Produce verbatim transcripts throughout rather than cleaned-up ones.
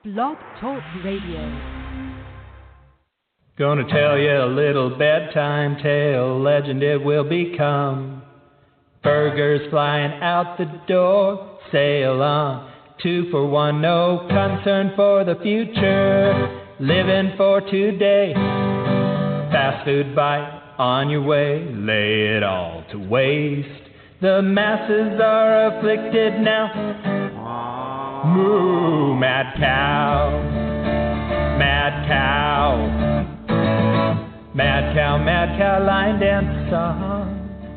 Blog Talk Radio. Gonna tell you a little bedtime tale, legend it will become. Burgers flying out the door, sail on. Two for one, no concern for the future. Living for today. Fast food bite on your way, lay it all to waste. The masses are afflicted now. Moo, mad cow, mad cow, mad cow, mad cow, line dance song.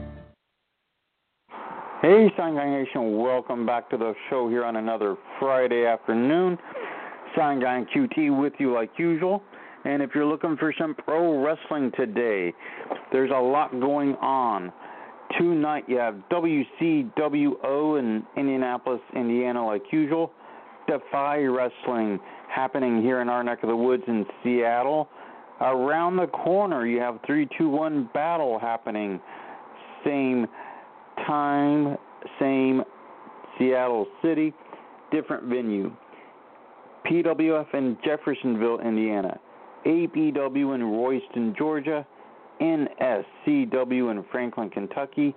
Hey, Sign Guy Nation, welcome back to the show here on another Friday afternoon. Sign Guy and Q T with you like usual. And if you're looking for some pro wrestling today, there's a lot going on. Tonight you have W C W O in Indianapolis, Indiana like usual. Defy Wrestling happening here in our neck of the woods in Seattle. Around the corner you have three two one Battle happening. Same time, same Seattle City, different venue. P W F in Jeffersonville, Indiana. A P W in Royston, Georgia. N S C W in Franklin, Kentucky.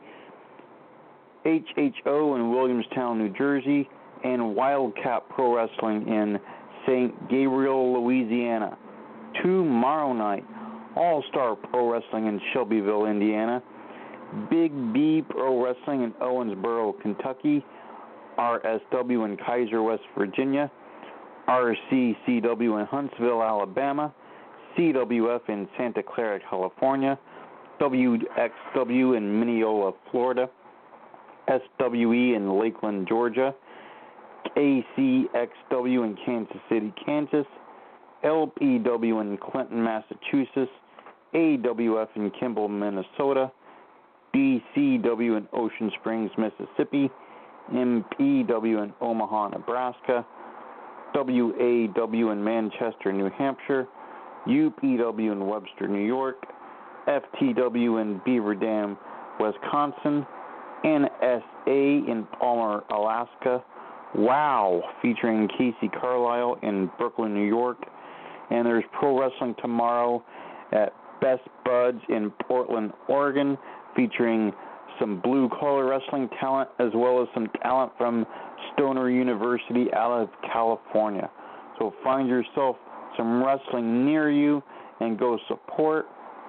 H H O in Williamstown, New Jersey. And Wildcat Pro Wrestling in Saint Gabriel, Louisiana. Tomorrow night, All-Star Pro Wrestling in Shelbyville, Indiana. Big B Pro Wrestling in Owensboro, Kentucky. R S W in Kaiser, West Virginia. R C C W in Huntsville, Alabama. C W F in Santa Clara, California. W X W in Mineola, Florida. S W E in Lakeland, Georgia. A C X W in Kansas City, Kansas. L P W in Clinton, Massachusetts. A W F in Kimball, Minnesota. B C W in Ocean Springs, Mississippi. M P W in Omaha, Nebraska. W A W in Manchester, New Hampshire. U P W in Webster, New York. F T W in Beaver Dam, Wisconsin. N S A in Palmer, Alaska. Wow, featuring Casey Carlisle in Brooklyn, New York. And there's pro wrestling tomorrow at Best Buds in Portland, Oregon, featuring some blue-collar wrestling talent as well as some talent from Stoner University out of California. So find yourself some wrestling near you and go support.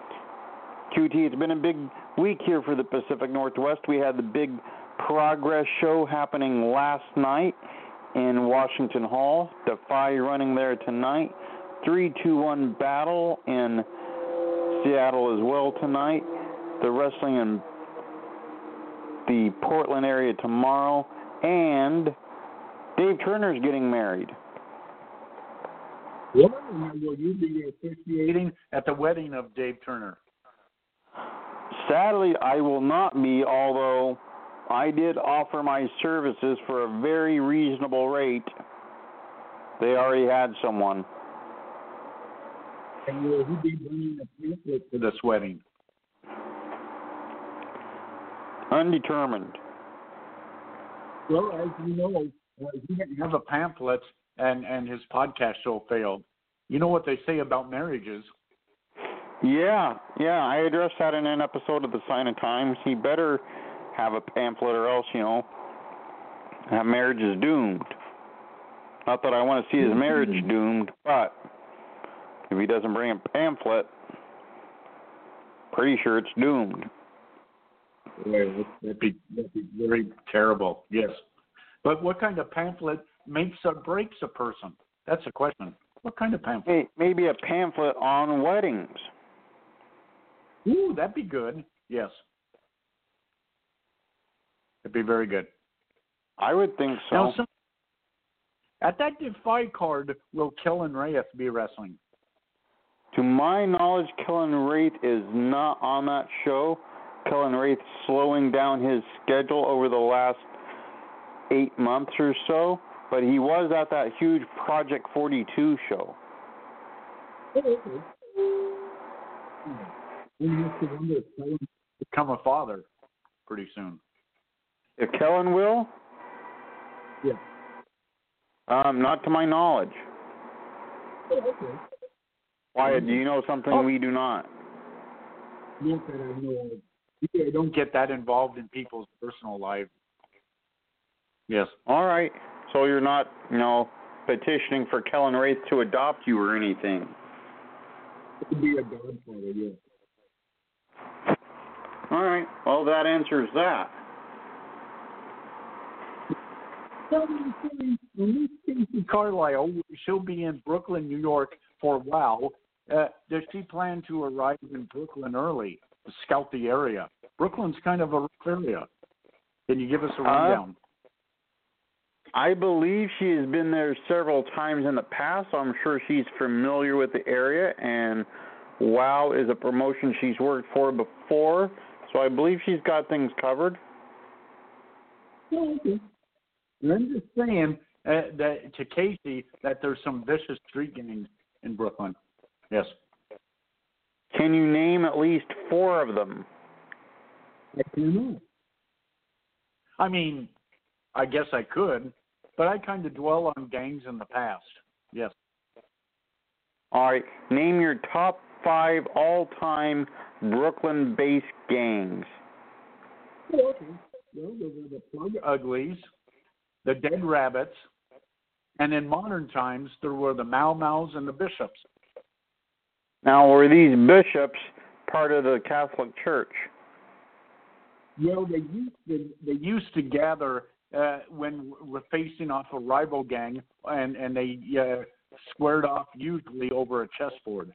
Q T, it's been a big week here for the Pacific Northwest. We had the big Progress show happening last night in Washington Hall. Defy running there tonight. three two one Battle in Seattle as well tonight. The wrestling in the Portland area tomorrow. And Dave Turner's getting married. What will you be officiating at the wedding of Dave Turner? Sadly, I will not be, although I did offer my services for a very reasonable rate. They already had someone. And will he be bringing a pamphlet for this wedding? Undetermined. Well, as you know, he didn't have a pamphlet, and, and his podcast show failed. You know what they say about marriages? Yeah, yeah, I addressed that in an episode of the Sign of Times. He better have a pamphlet or else, you know, that marriage is doomed. Not that I want to see his marriage doomed, but if he doesn't bring a pamphlet, pretty sure it's doomed. Yeah, that'd be, that'd be very terrible, yes. But what kind of pamphlet makes or breaks a person? That's the question. What kind of pamphlet? Hey, maybe a pamphlet on weddings. Ooh, that'd be good. Yes. That'd be very good. I would think so. Now, so at that Defy card, will Kellen Wraith be wrestling? To my knowledge, Kellen Wraith is not on that show. Kellen Wraith slowing down his schedule over the last eight months or so, but he was at that huge Project forty-two show. Oh, okay. We have to wonder if Kellen will become a father pretty soon. If Kellen will? Yeah. Um, not to my knowledge. Oh, okay. Wyatt, do you know something Oh. we do not? Not that I know of. I don't get that involved in people's personal life. Yes. All right. So you're not, you know, petitioning for Kellen Wraith to adopt you or anything. It could be a godfather, yes. All right. Well, that answers that. Miss Stacey Carlisle, she'll be in Brooklyn, New York for WOW. Uh, does she plan to arrive in Brooklyn early to scout the area? Brooklyn's kind of a rough area. Can you give us a rundown? Uh, I believe she has been there several times in the past, so I'm sure she's familiar with the area, and WOW is a promotion she's worked for before, so I believe she's got things covered. Oh, okay. And I'm just saying uh, that to Casey that there's some vicious street gangs in Brooklyn. Yes. Can you name at least four of them? I cannot. I mean, I guess I could, but I kind of dwell on gangs in the past. Yes. All right. Name your top five all-time Brooklyn-based gangs. Oh, okay. Well, those are the Plug Uglies, the Dead Rabbits, and in modern times, there were the Mau Mau's and the Bishops. Now, were these bishops part of the Catholic Church? Well, they used to, they used to gather uh, when we're facing off a rival gang, and, and they uh, squared off usually over a chessboard.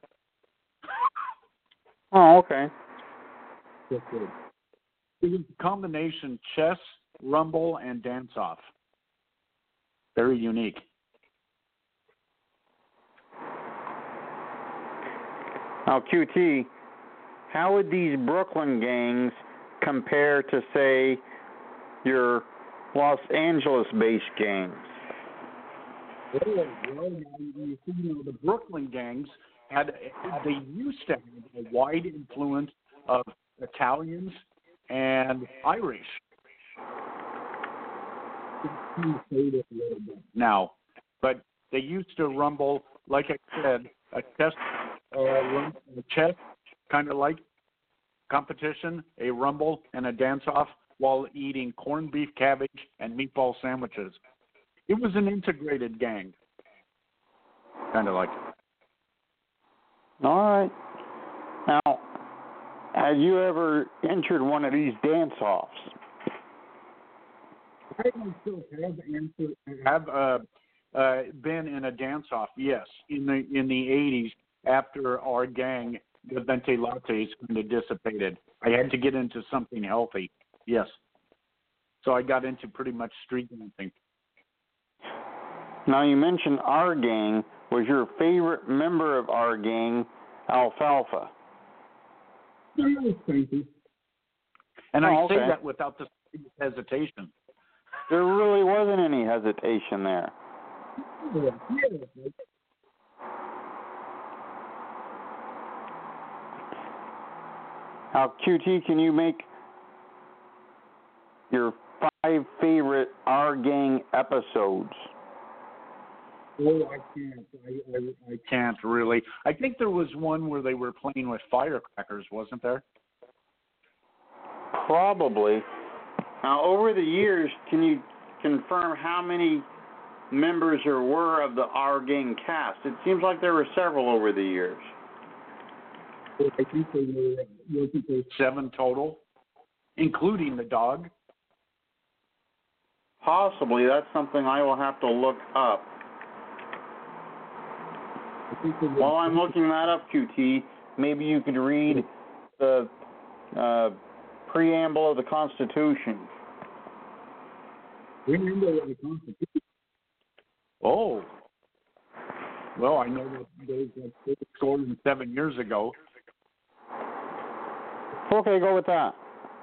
Oh, okay. It was a combination chess, rumble, and dance-off. Very unique. Now, Q T, how would these Brooklyn gangs compare to, say, your Los Angeles-based gangs? Well, well, you see, you know, the Brooklyn gangs had they used to have a wide influence of Italians and Irish. Now, but they used to rumble, like I said, a chess, uh, a chess kind of like competition, a rumble, and a dance-off while eating corned beef, cabbage, and meatball sandwiches. It was an integrated gang, kind of like. All right. Now, have you ever entered one of these dance-offs? I myself have answered, have uh, uh, been in a dance-off, yes, in the in the eighties after our gang, the Venti Lattes, kind of dissipated. I had to get into something healthy, yes. So I got into pretty much street dancing. Now, you mentioned our gang. Was your favorite member of our gang Alfalfa? Yes, thank you. And Oh, I okay. say that without the hesitation. There really wasn't any hesitation there. Now, Q T, can you make your five favorite Our Gang episodes? Oh, I can't. I, I, I can't really. I think there was one where they were playing with firecrackers, wasn't there? Probably. Now, over the years, can you confirm how many members there were of the Our Gang cast? It seems like there were several over the years. I think there were, wasn't there seven total, including the dog? Possibly. That's something I will have to look up. While I'm looking that up, Q T, maybe you could read the uh, preamble of the Constitution. Preamble of the Constitution? Oh. Well, I know that those were scored seven years ago. Okay, go with that.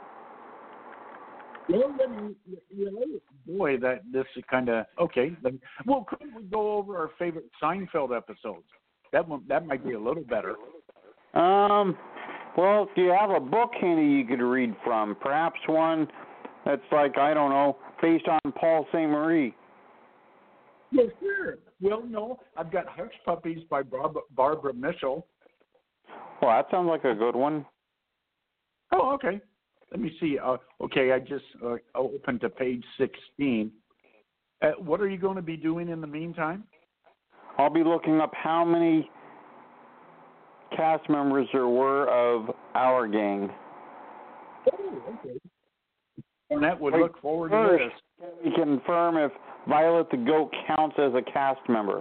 Well, then, you know, boy, that this is kind of okay. Then, well, couldn't we go over our favorite Seinfeld episodes? That one, that might be a little better. Um, well, do you have a book handy you could read from? Perhaps one that's like, I don't know, based on Paul Saint Marie. Yes, sir. Well, no, I've got Hush Puppies by Barbara, Barbara Michel. Well, that sounds like a good one. Oh, okay. Let me see. Uh, okay, I just uh, opened to page sixteen. Uh, what are you going to be doing in the meantime? I'll be looking up how many cast members there were of Our Gang. Oh, okay. And that would Wait, look forward first, to this. we confirm if Violet the Goat counts as a cast member.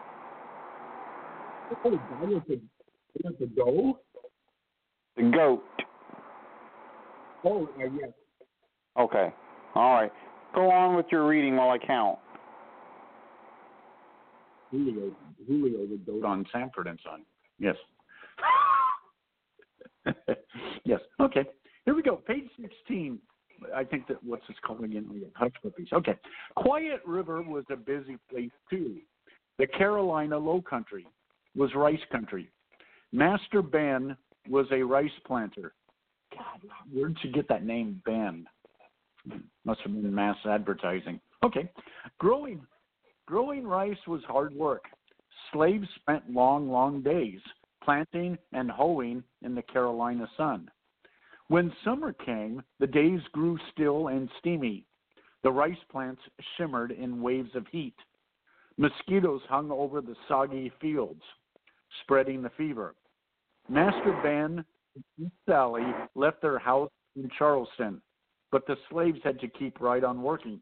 Oh, Violet the, Violet the Goat? The Goat. Oh, uh, yes. Okay. All right. Go on with your reading while I count. Julio, Julio the Goat on Sanford and Son. Yes. Yes. Okay. Here we go. Page sixteen. I think that, what's this called again? Oh, yeah, Hush Puppies. Okay. Quiet River was a busy place, too. The Carolina Low Country was rice country. Master Ben was a rice planter. God, where did you get that name, Ben? Must have been mass advertising. Okay. Growing, growing rice was hard work. Slaves spent long, long days planting and hoeing in the Carolina sun. When summer came, the days grew still and steamy. The rice plants shimmered in waves of heat. Mosquitoes hung over the soggy fields, spreading the fever. Master Ben and Sally left their house in Charleston, but the slaves had to keep right on working.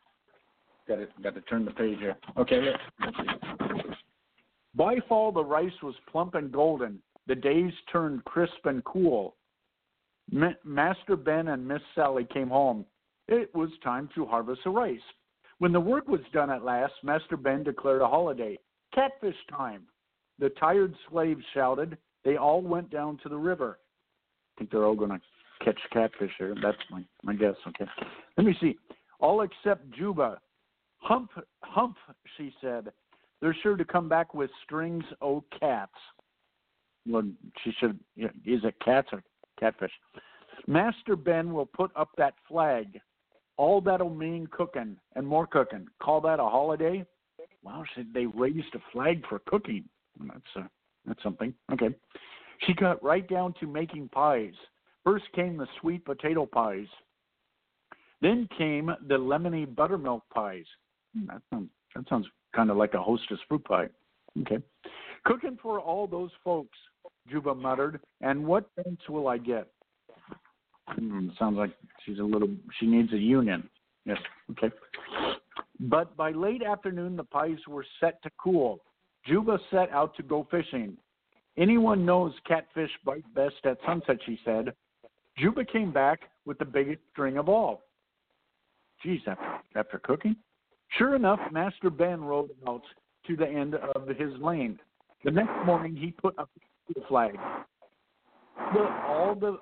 Got to, got to turn the page here. Okay, let's see. By fall, the rice was plump and golden. The days turned crisp and cool. Ma- Master Ben and Miss Sally came home. It was time to harvest the rice. When the work was done at last, Master Ben declared a holiday. Catfish time. The tired slaves shouted. They all went down to the river. I think they're all going to catch catfish here. That's my, my guess. Okay. Let me see. All except Juba. Hump, hump, she said. They're sure to come back with strings o' cats. Well, she should, is it cats or catfish? Master Ben will put up that flag. All that'll mean cooking and more cooking. Call that a holiday? Wow, they raised a flag for cooking. That's uh, that's something. Okay. She got right down to making pies. First came the sweet potato pies. Then came the lemony buttermilk pies. That sounds, that sounds kind of like a Hostess fruit pie. Okay. Cooking for all those folks, Juba muttered. And what thanks will I get? Hmm, sounds like she's a little, she needs a union. Yes. Okay. But by late afternoon, the pies were set to cool. Juba set out to go fishing. Anyone knows catfish bite best at sunset, she said. Juba came back with the biggest string of all. Geez, after, after cooking? Sure enough, Master Ben rode out to the end of his lane. The next morning, he put up the flag. The, all the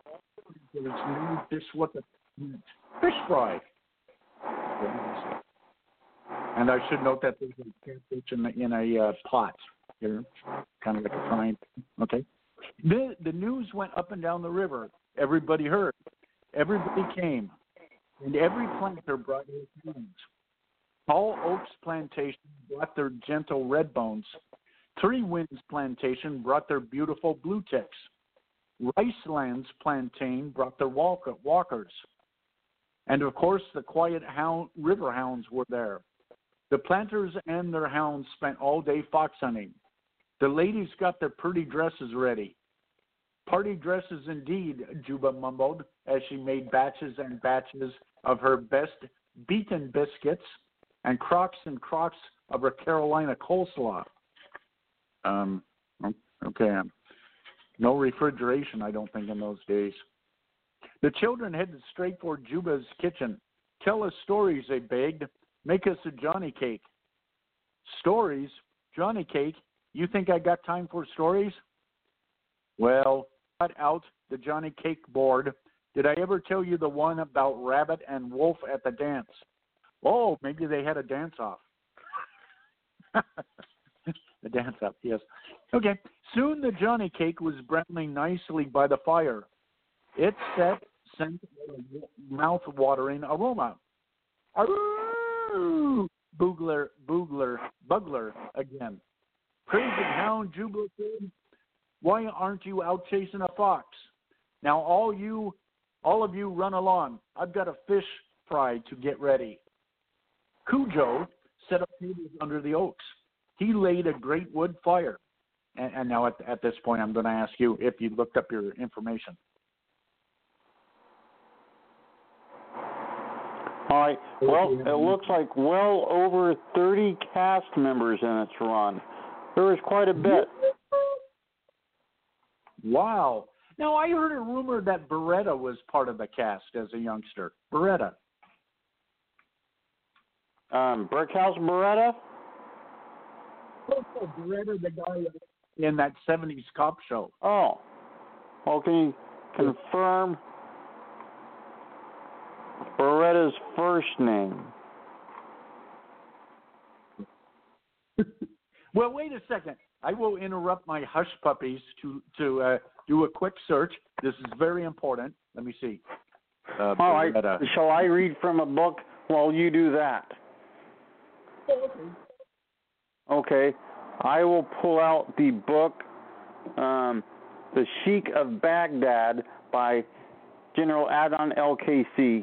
fish what the fish fry. And I should note that there's a catfish in, in a uh, pot here, kind of like a frying. Okay. The, the news went up and down the river. Everybody heard. Everybody came. And every planter brought his friends. All Oaks Plantation brought their gentle red bones. Three Winds Plantation brought their beautiful blue ticks. Ricelands Plantain brought their walk- walkers. And, of course, the quiet hound, river hounds were there. The planters and their hounds spent all day fox hunting. The ladies got their pretty dresses ready. Party dresses indeed, Juba mumbled as she made batches and batches of her best beaten biscuits and crocks and crocks of her Carolina coleslaw. Um, okay. No refrigeration, I don't think, in those days. The children headed straight for Juba's kitchen. Tell us stories, they begged. Make us a Johnny cake. Stories? Johnny cake? You think I got time for stories? Well, cut out the Johnny cake board. Did I ever tell you the one about Rabbit and Wolf at the dance? Oh, maybe they had a dance-off. The dance-off, yes. Okay. Soon the Johnny cake was browning nicely by the fire. It set, sent a mouth-watering aroma. Aroo! Boogler, Boogler, Bugler again. Crazy hound, Jubal kid, why aren't you out chasing a fox? Now all you, all of you run along. I've got a fish fry to get ready. Cujo set up tables under the oaks. He laid a great wood fire. And, and now at, at this point, I'm going to ask you if you looked up your information. All right. Well, it looks like well over thirty cast members in its run. There was quite a bit. Wow. Now, I heard a rumor that Beretta was part of the cast as a youngster. Beretta. Um, Brickhouse Beretta? Oh, Beretta, the guy in that seventies cop show. Oh. Well, can you confirm Beretta's first name? Well, wait a second. I will interrupt my hush puppies to to uh, do a quick search. This is very important. Let me see. Uh, All right. Beretta. Shall I read from a book while you do that? Okay. I will pull out the book, um, The Sheik of Baghdad by General Adnan L K C.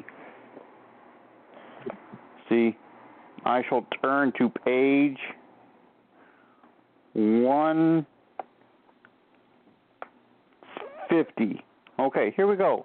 See, I shall turn to page one fifty. Okay, here we go.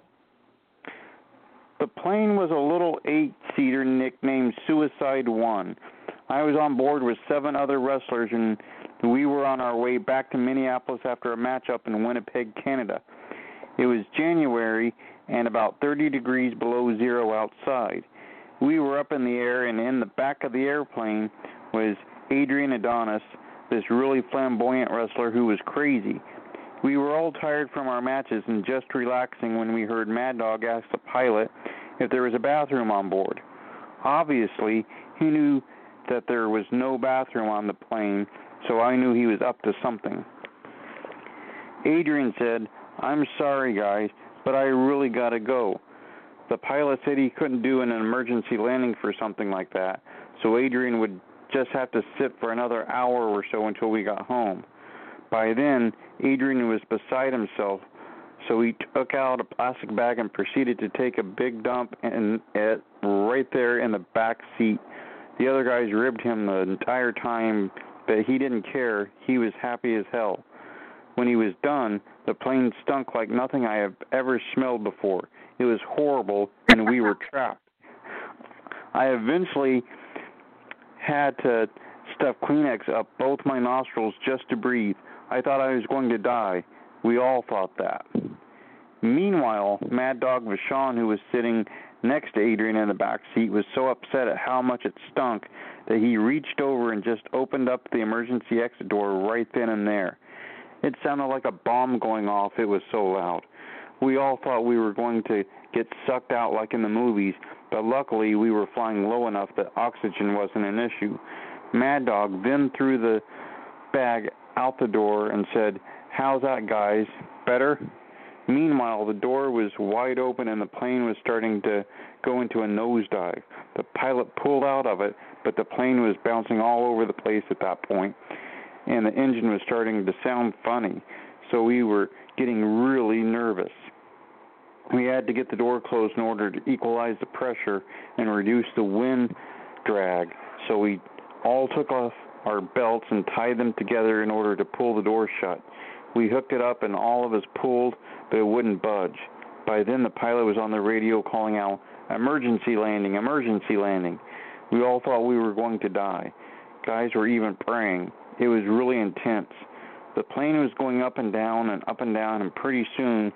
The plane was a little eight-seater nicknamed Suicide One. I was on board with seven other wrestlers, and we were on our way back to Minneapolis after a matchup in Winnipeg, Canada. It was January and about thirty degrees below zero outside. We were up in the air, and in the back of the airplane was Adrian Adonis, this really flamboyant wrestler who was crazy. We were all tired from our matches and just relaxing when we heard Mad Dog ask the pilot if there was a bathroom on board. Obviously, he knew that there was no bathroom on the plane, so I knew he was up to something. Adrian said, "I'm sorry, guys, but I really gotta go." The pilot said he couldn't do an emergency landing for something like that, so Adrian would just have to sit for another hour or so until we got home. By then, Adrian was beside himself, so he took out a plastic bag and proceeded to take a big dump in it right there in the back seat. The other guys ribbed him the entire time, but he didn't care. He was happy as hell. When he was done, the plane stunk like nothing I have ever smelled before. It was horrible, and we were trapped. I eventually had to stuff Kleenex up both my nostrils just to breathe. I thought I was going to die. We all thought that. Meanwhile, Mad Dog Vachon, who was sitting next to Adrian in the back seat, was so upset at how much it stunk that he reached over and just opened up the emergency exit door right then and there. It sounded like a bomb going off. It was so loud. We all thought we were going to get sucked out like in the movies, but luckily we were flying low enough that oxygen wasn't an issue. Mad Dog then threw the bag out the door and said, "How's that, guys? Better?" Meanwhile, the door was wide open and the plane was starting to go into a nosedive. The pilot pulled out of it, but the plane was bouncing all over the place at that point, and the engine was starting to sound funny, so we were getting really nervous. We had to get the door closed in order to equalize the pressure and reduce the wind drag, so we all took off our belts and tied them together in order to pull the door shut. We hooked it up and all of us pulled, but it wouldn't budge. By then the pilot was on the radio calling out, "Emergency landing, emergency landing." We all thought we were going to die. Guys were even praying. It was really intense. The plane was going up and down and up and down, and pretty soon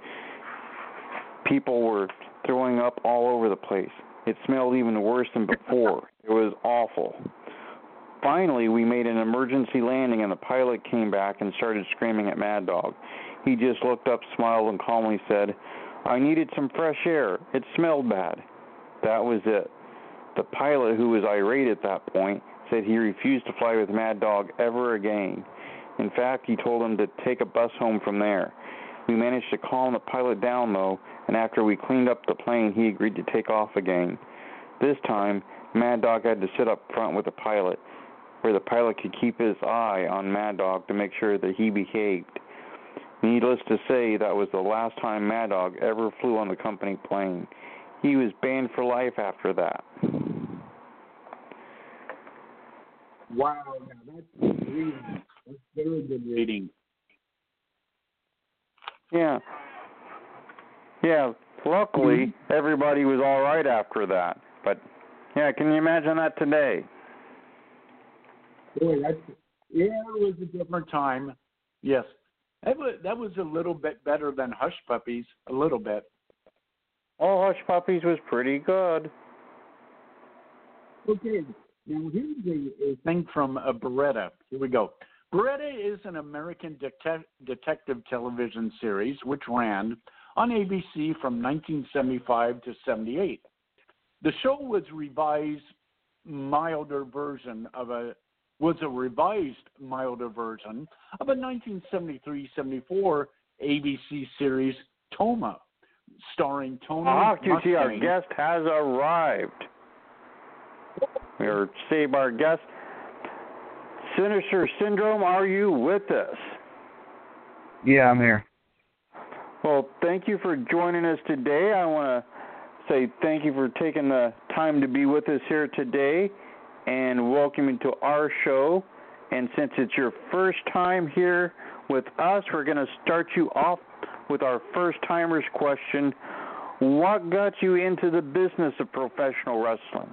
people were throwing up all over the place. It smelled even worse than before. It was awful. Finally, we made an emergency landing, and the pilot came back and started screaming at Mad Dog. He just looked up, smiled, and calmly said, "I needed some fresh air. It smelled bad." That was it. The pilot, who was irate at that point, said he refused to fly with Mad Dog ever again. In fact, he told him to take a bus home from there. We managed to calm the pilot down, though, and after we cleaned up the plane, he agreed to take off again. This time, Mad Dog had to sit up front with the pilot, where the pilot could keep his eye on Mad Dog to make sure that he behaved. Needless to say, that was the last time Mad Dog ever flew on the company plane. He was banned for life after that. Wow, now that's reading. That's very good reading. Yeah. Yeah, luckily, everybody was all right after that. But, yeah, can you imagine that today? Boy, that's, yeah, it was a different time. Yes. That was, that was a little bit better than Hush Puppies, a little bit. Oh, Hush Puppies was pretty good. Okay, now here's a, a thing from uh, Beretta. Here we go. Beretta is an American detec- detective television series which ran on A B C from nineteen seventy-five to seventy-eight. The show was revised, milder version of a was a revised, milder version of a nineteen seventy-three seventy-four A B C series, Toma, starring Tony Ah, you see, our Mustang. guest has arrived. Or save our guest. Sinister Syndrome, are you with us? Yeah, I'm here. Well, thank you for joining us today. I want to say thank you for taking the time to be with us here today and welcome you to our show. And since it's your first time here with us, we're going to start you off with our first-timers question. What got you into the business of professional wrestling?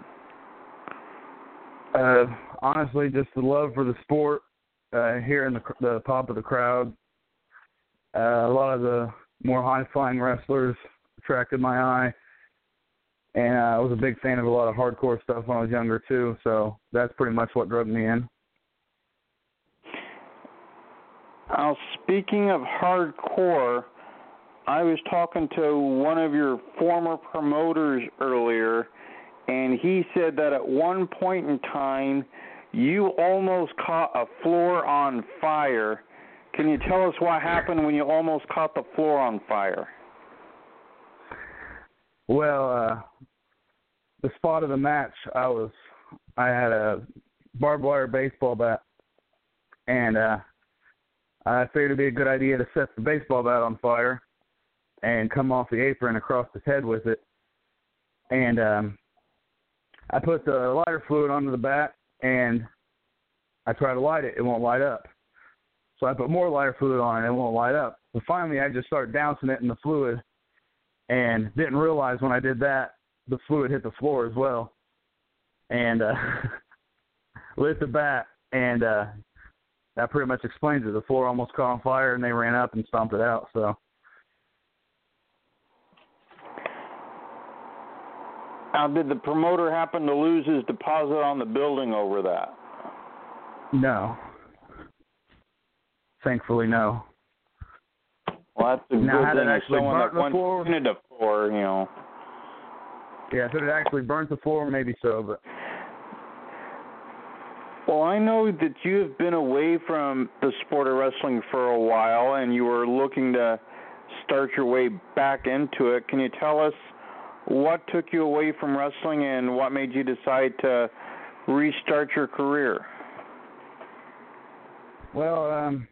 Uh, honestly, just the love for the sport, uh, hearing the, the pop of the crowd. Uh, a lot of the more high-flying wrestlers attracted my eye. And uh, I was a big fan of a lot of hardcore stuff when I was younger, too. So that's pretty much what drove me in. Now, speaking of hardcore, I was talking to one of your former promoters earlier, and he said that at one point in time, you almost caught a floor on fire. Can you tell us what happened when you almost caught the floor on fire? Well, uh, the spot of the match, I was, I had a barbed wire baseball bat, and uh, I figured it'd be a good idea to set the baseball bat on fire and come off the apron across his head with it. And um, I put the lighter fluid onto the bat, and I try to light it. It won't light up. So I put more lighter fluid on it. It won't light up. So finally, I just started dousing it in the fluid and didn't realize when I did that, the fluid hit the floor as well. And uh, lit the bat, and uh, that pretty much explains it. The floor almost caught on fire, and they ran up and stomped it out. So. Now, did the promoter happen to lose his deposit on the building over that? No. Thankfully, no. Well, that's a now, good had thing. it If actually someone burnt that went the floor, into the floor, you know. Yeah, if it had actually burnt the floor, maybe so, but. Well, I know that you have been away from the sport of wrestling for a while, and you were looking to start your way back into it. Can you tell us what took you away from wrestling and what made you decide to restart your career? Well, um,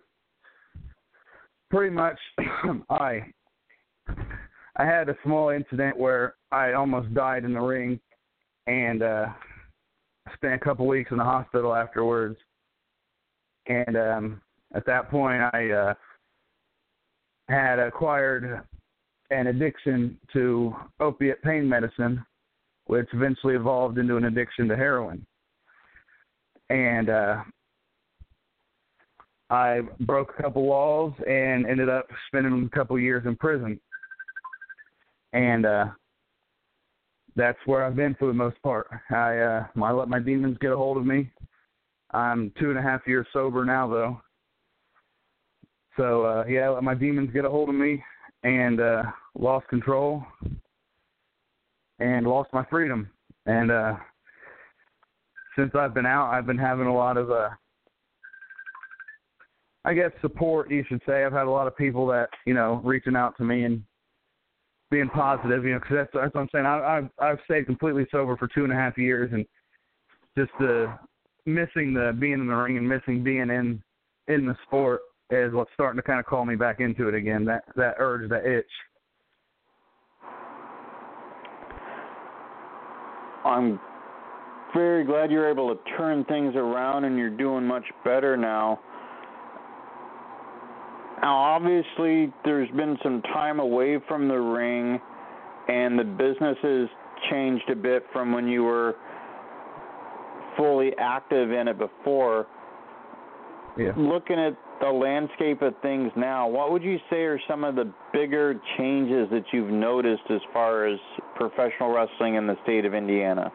pretty much I I had a small incident where I almost died in the ring, and uh, spent a couple weeks in the hospital afterwards. And um, at that point, I uh, had acquired an addiction to opiate pain medicine, which eventually evolved into an addiction to heroin. And uh, I broke a couple laws and ended up spending a couple years in prison. And uh, that's where I've been for the most part. I, uh, I let my demons get a hold of me. I'm two and a half years sober now, though. So, uh, yeah, I let my demons get a hold of me and uh, lost control and lost my freedom. And uh, since I've been out, I've been having a lot of, uh, I guess, support, you should say. I've had a lot of people that, you know, reaching out to me and being positive, you know, because that's, that's what I'm saying. I, I've I've stayed completely sober for two and a half years, and just the missing the being in the ring and missing being in in the sport is what's starting to kind of call me back into it again. That that urge, that itch. I'm very glad you're able to turn things around and you're doing much better now. Now, obviously, there's been some time away from the ring, and the business has changed a bit from when you were fully active in it before. Yeah. Looking at the landscape of things now, what would you say are some of the bigger changes that you've noticed as far as professional wrestling in the state of Indiana?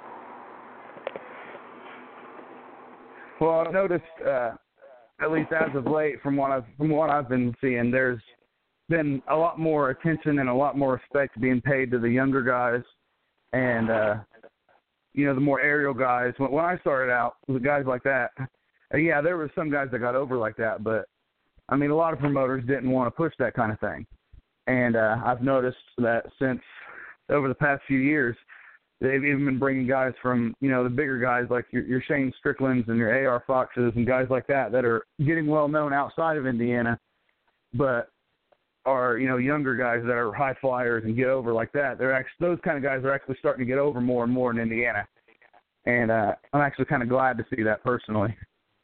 Well, I've noticed, uh, at least as of late, from what I've from what I've been seeing, there's been a lot more attention and a lot more respect being paid to the younger guys, and uh, you know, the more aerial guys. When, when I started out with guys like that, uh, yeah, there were some guys that got over like that, but I mean, a lot of promoters didn't want to push that kind of thing, and uh, I've noticed that since over the past few years. They've even been bringing guys from, you know, the bigger guys like your, your Shane Stricklands and your A R Foxes and guys like that that are getting well known outside of Indiana, but are, you know, younger guys that are high flyers and get over like that. They're actually, those kind of guys are actually starting to get over more and more in Indiana. And uh, I'm actually kind of glad to see that personally.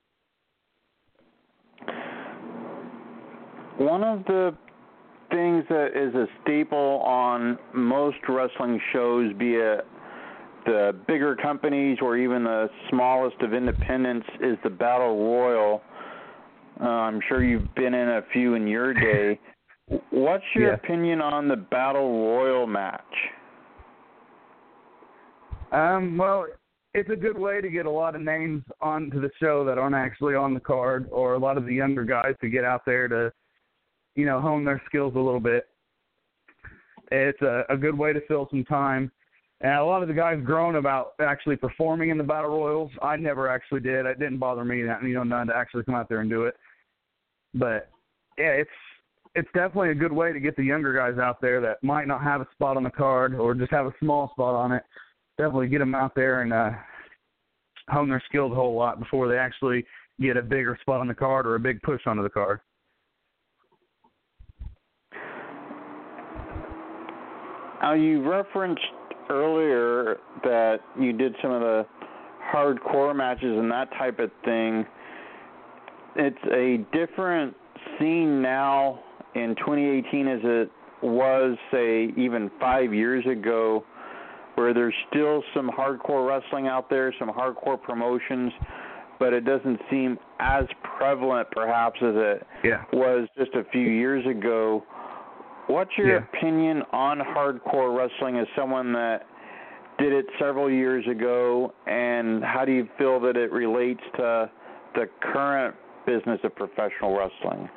One of the things that is a staple on most wrestling shows, be it the bigger companies or even the smallest of independents, is the Battle Royal. Uh, I'm sure you've been in a few in your day. What's your yeah. opinion on the Battle Royal match? Um, well, it's a good way to get a lot of names onto the show that aren't actually on the card, or a lot of the younger guys to get out there to, you know, hone their skills a little bit. It's a, a good way to fill some time. And a lot of the guys grown about actually performing in the Battle Royals. I never actually did. It didn't bother me, that, you know, none to actually come out there and do it. But, yeah, it's it's definitely a good way to get the younger guys out there that might not have a spot on the card or just have a small spot on it. Definitely get them out there and uh, hone their skills a whole lot before they actually get a bigger spot on the card or a big push onto the card. Now, you referenced earlier that you did some of the hardcore matches and that type of thing. It's a different scene now in twenty eighteen as it was, say, even five years ago, where there's still some hardcore wrestling out there, some hardcore promotions, but it doesn't seem as prevalent perhaps as it yeah. was just a few years ago. What's your yeah. opinion on hardcore wrestling as someone that did it several years ago, and how do you feel that it relates to the current business of professional wrestling?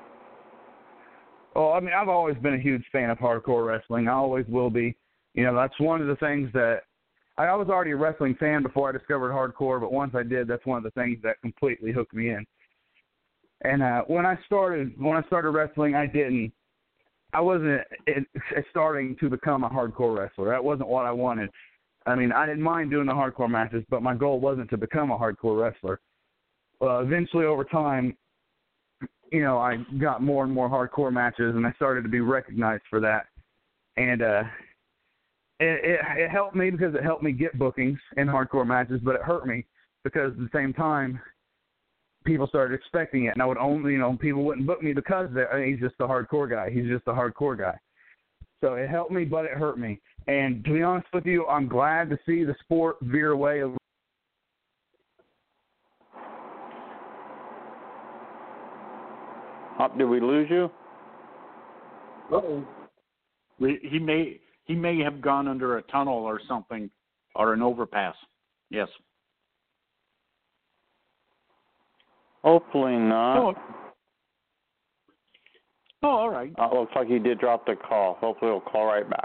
Well, I mean, I've always been a huge fan of hardcore wrestling. I always will be. You know, that's one of the things that I, I was already a wrestling fan before I discovered hardcore, but once I did, that's one of the things that completely hooked me in. And uh, when I started, when I started wrestling, I didn't. I wasn't starting to become a hardcore wrestler. That wasn't what I wanted. I mean, I didn't mind doing the hardcore matches, but my goal wasn't to become a hardcore wrestler. Uh, eventually, over time, you know, I got more and more hardcore matches, and I started to be recognized for that. And uh, it, it, it helped me because it helped me get bookings in hardcore matches, but it hurt me because at the same time, people started expecting it, and I would only, you know, people wouldn't book me because he's just a hardcore guy. He's just a hardcore guy. So it helped me, but it hurt me. And to be honest with you, I'm glad to see the sport veer away. Oh, did we lose you? Uh-oh. We, he may he may have gone under a tunnel or something, or an overpass. Yes. Hopefully not. Oh, oh all right. Uh, looks like he did drop the call. Hopefully he'll call right back.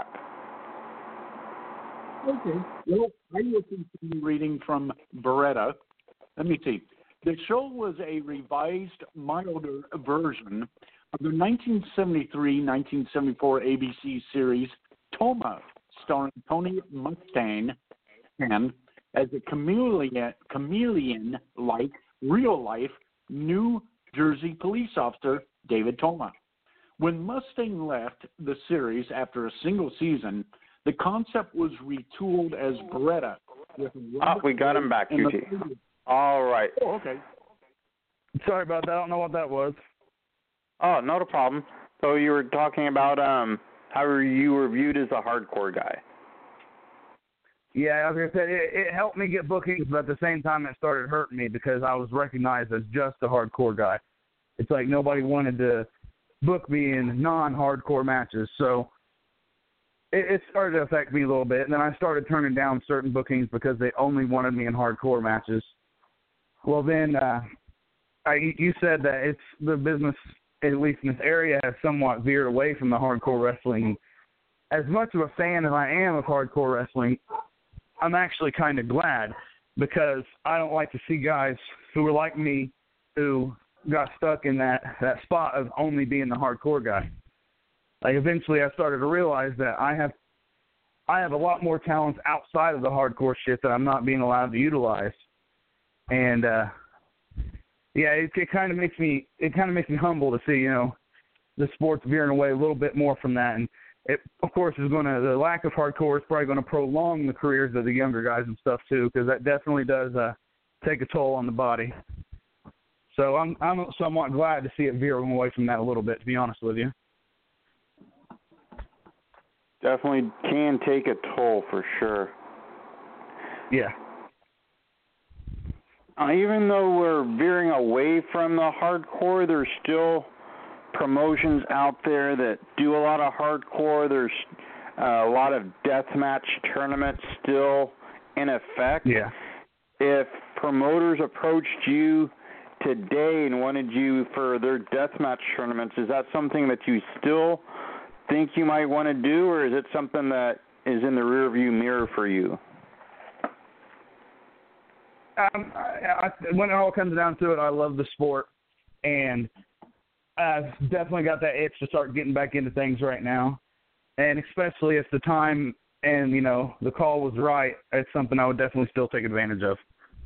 Okay. Well, I'm looking to reading from Beretta. Let me see. The show was a revised, milder version of the nineteen seventy-three nineteen seventy-four A B C series Toma, starring Tony Mustang, and as a chameleon, chameleon-like, real-life New Jersey police officer, David Toma. When Mustang left the series after a single season, the concept was retooled as Beretta. Oh, we got him back, Q T. All right. Oh, okay. Sorry about that. I don't know what that was. Oh, not a problem. So you were talking about um how you were viewed as a hardcore guy. Yeah, as I said, it, it helped me get bookings, but at the same time, it started hurting me because I was recognized as just a hardcore guy. It's like nobody wanted to book me in non-hardcore matches, so it, it started to affect me a little bit. And then I started turning down certain bookings because they only wanted me in hardcore matches. Well, then uh, I, you said that it's the business, at least in this area, has somewhat veered away from the hardcore wrestling. As much of a fan as I am of hardcore wrestling, I'm actually kind of glad because I don't like to see guys who are like me who got stuck in that, that spot of only being the hardcore guy. Like eventually I started to realize that I have I have a lot more talents outside of the hardcore shit that I'm not being allowed to utilize. And uh, yeah, it, it kind of makes me it kind of makes me humble to see, you know, the sport's veering away a little bit more from that. And it, of course, is going to the lack of hardcore is probably going to prolong the careers of the younger guys and stuff too, because that definitely does uh, take a toll on the body. So I'm I'm somewhat glad to see it veering away from that a little bit, to be honest with you. Definitely can take a toll for sure. Yeah. Uh, even though we're veering away from the hardcore, there's still promotions out there that do a lot of hardcore. There's uh, a lot of deathmatch tournaments still in effect. Yeah. If promoters approached you today and wanted you for their deathmatch tournaments, is that something that you still think you might want to do, or is it something that is in the rearview mirror for you? Um, I, I, when it all comes down to it, I love the sport, and I've definitely got that itch to start getting back into things right now. And especially if the time and, you know, the call was right, it's something I would definitely still take advantage of.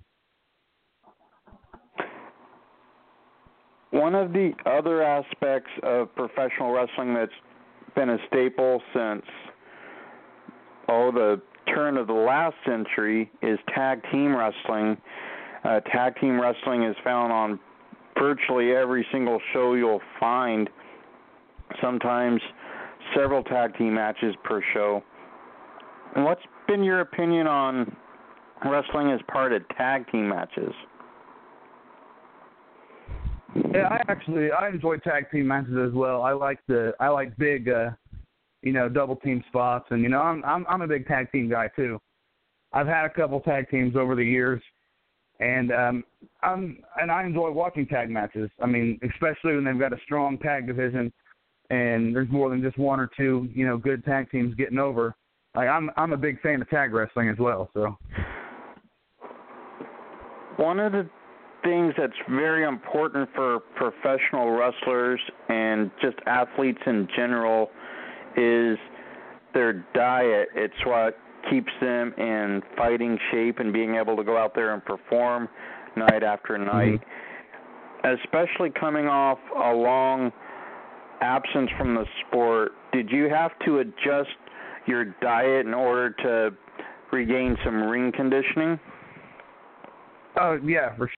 One of the other aspects of professional wrestling that's been a staple since, oh, the turn of the last century is tag team wrestling. Uh, tag team wrestling is found on virtually every single show you'll find, sometimes several tag team matches per show. And what's been your opinion on wrestling as part of tag team matches? Yeah, I actually I enjoy tag team matches as well. I like the I like big, uh, you know, double team spots, and you know I'm I'm I'm a big tag team guy too. I've had a couple tag teams over the years, and um, I'm and I enjoy watching tag matches. I mean, especially when they've got a strong tag division, and there's more than just one or two, you know, good tag teams getting over. Like I'm I'm a big fan of tag wrestling as well. So one of the things that's very important for professional wrestlers and just athletes in general is their diet. It's what keeps them in fighting shape and being able to go out there and perform night after night. Mm-hmm. Especially coming off a long absence from the sport, did you have to adjust your diet in order to regain some ring conditioning? Oh, yeah, for sure.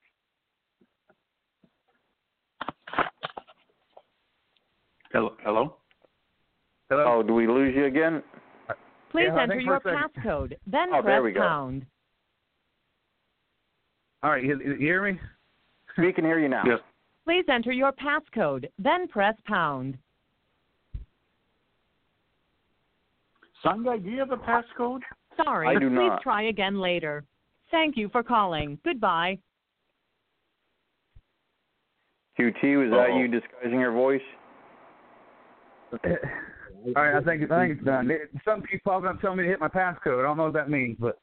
Hello? Hello? Hello? Oh, do we lose you again? Please yeah, enter your passcode, then oh, press pound. All right, you, you hear me? We can hear you now. Yes. Please enter your passcode, then press pound. Sangai, do you have a passcode? Sorry, I do please not. try again later. Thank you for calling. Goodbye. Q T, was Uh-oh. that you disguising your voice? All right, I think, I think it's done. Some people popping up telling me to hit my passcode. I don't know what that means, but.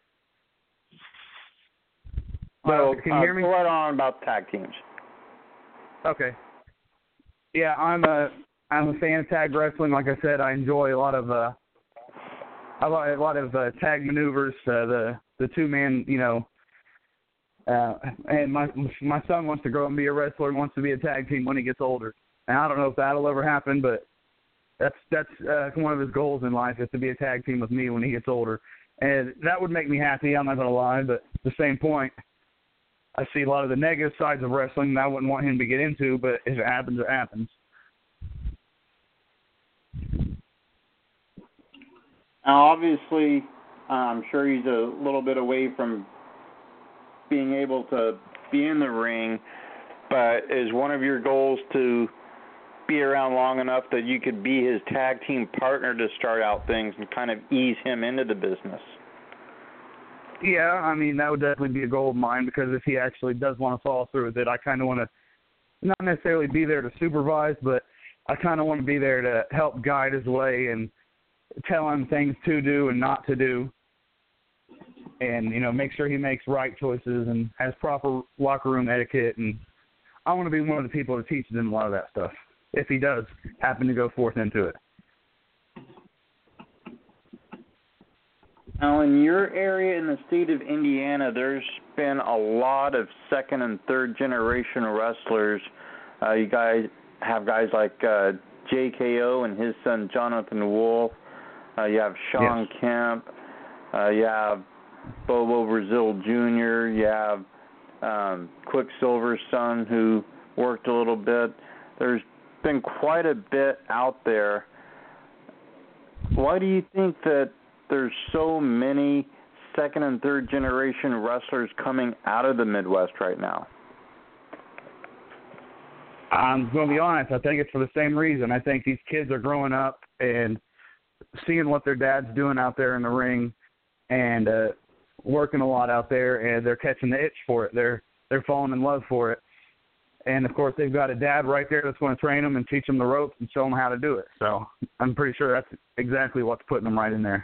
So, uh, can you uh, hear me? go right on about tag teams. Okay. Yeah, I'm a I'm a fan of tag wrestling. Like I said, I enjoy a lot of uh, a lot, a lot of uh, tag maneuvers. Uh, the the two man, you know. Uh, and my my son wants to grow up and be a wrestler and wants to be a tag team when he gets older. And I don't know if that'll ever happen, but that's that's uh, one of his goals in life is to be a tag team with me when he gets older. And that would make me happy, I'm not going to lie, but at the same point, I see a lot of the negative sides of wrestling that I wouldn't want him to get into, but if it happens, it happens. Now, obviously, uh, I'm sure he's a little bit away from being able to be in the ring, but is one of your goals to be around long enough that you could be his tag team partner to start out things and kind of ease him into the business? Yeah, I mean, that would definitely be a goal of mine, because if he actually does want to follow through with it, I kind of want to not necessarily be there to supervise, but I kind of want to be there to help guide his way and tell him things to do and not to do. And, you know, make sure he makes right choices and has proper locker room etiquette. And I want to be one of the people that teaches him a lot of that stuff, if he does happen to go forth into it. Now, in your area in the state of Indiana, there's been a lot of second and third generation wrestlers. Uh, you guys have guys like uh, J K O and his son Jonathan Wolf. Uh, you have Sean yes. Kemp. Uh, you have Bobo Brazil Junior You have um, Quicksilver's son, who worked a little bit. There's been quite a bit out there. Why do you think that there's so many second and third generation wrestlers coming out of the Midwest right now? I'm going to be honest. I think it's for the same reason. I think these kids are growing up and seeing what their dad's doing out there in the ring and uh, working a lot out there, and they're catching the itch for it. They're they're falling in love for it. And, of course, they've got a dad right there that's going to train them and teach them the ropes and show them how to do it. So I'm pretty sure that's exactly what's putting them right in there.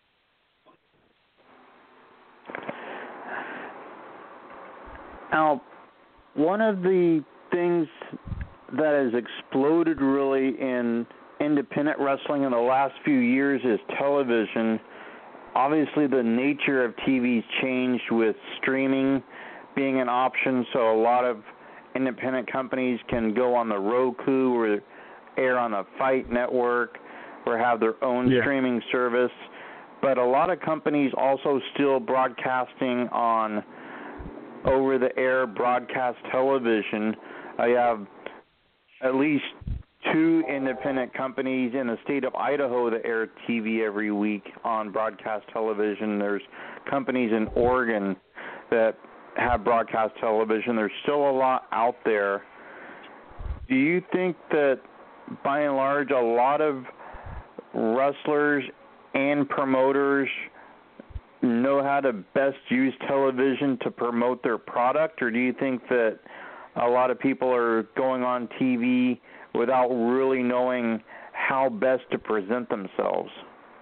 Now, one of the things that has exploded really in independent wrestling in the last few years is television. Obviously, the nature of T V's changed with streaming being an option, so a lot of independent companies can go on the Roku or air on the Fight Network or have their own yeah. streaming service. But a lot of companies also still broadcasting on over-the-air broadcast television. I have at least two independent companies in the state of Idaho that air T V every week on broadcast television. There's companies in Oregon that have broadcast television. There's still a lot out there. Do you think that, by and large, a lot of wrestlers and promoters know how to best use television to promote their product, or do you think that a lot of people are going on T V without really knowing how best to present themselves?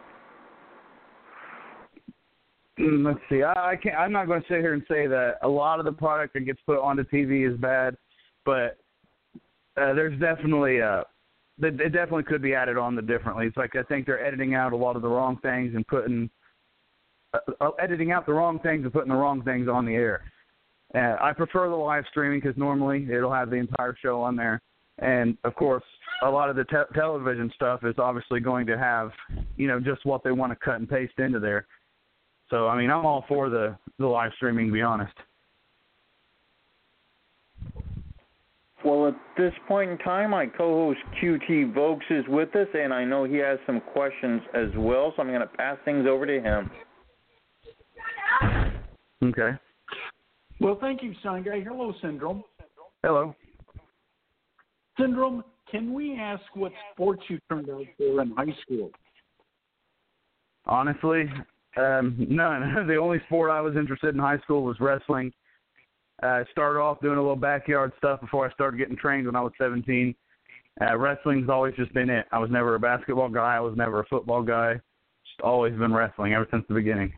Let's see. I, I can't. I'm not going to sit here and say that a lot of the product that gets put onto T V is bad, but uh, there's definitely uh, it definitely could be added on the differently. It's like I think they're editing out a lot of the wrong things and putting uh, editing out the wrong things and putting the wrong things on the air. Uh, I prefer the live streaming because normally it'll have the entire show on there, and of course a lot of the te- television stuff is obviously going to have, you know, just what they want to cut and paste into there. So, I mean, I'm all for the, the live streaming, to be honest. Well, at this point in time, my co-host Q T Vokes is with us, and I know he has some questions as well, so I'm going to pass things over to him. Okay. Well, thank you, Sign Guy. Hello, Syndrome. Hello. Syndrome, can we ask what sports you turned out for in high school? Honestly, um, none. The only sport I was interested in high school was wrestling. I uh, started off doing a little backyard stuff before I started getting trained when I was seventeen. Uh, wrestling's always just been it. I was never a basketball guy. I was never a football guy. Just always been wrestling ever since the beginning.